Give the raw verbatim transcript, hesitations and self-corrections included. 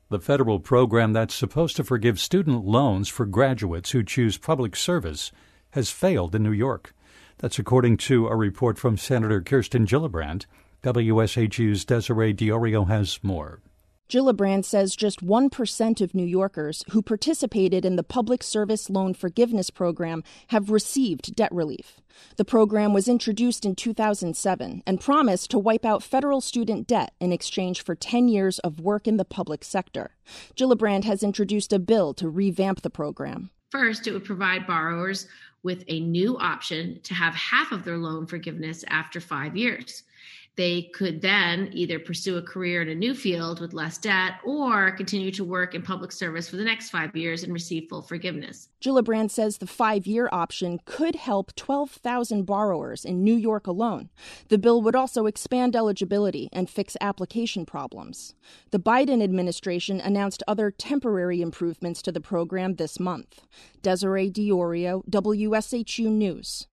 The federal program that's supposed to forgive student loans for graduates who choose public service has failed in New York. That's according to a report from Senator Kirsten Gillibrand. W S H U's Desiree Diorio has more. Gillibrand says just one percent of New Yorkers who participated in the Public Service Loan Forgiveness Program have received debt relief. The program was introduced in two thousand seven and promised to wipe out federal student debt in exchange for ten years of work in the public sector. Gillibrand has introduced a bill to revamp the program. First, it would provide borrowers with a new option to have half of their loan forgiveness after five years. They could then either pursue a career in a new field with less debt or continue to work in public service for the next five years and receive full forgiveness. Gillibrand says the five-year option could help twelve thousand borrowers in New York alone. The bill would also expand eligibility and fix application problems. The Biden administration announced other temporary improvements to the program this month. Desiree Diorio, W S H U News.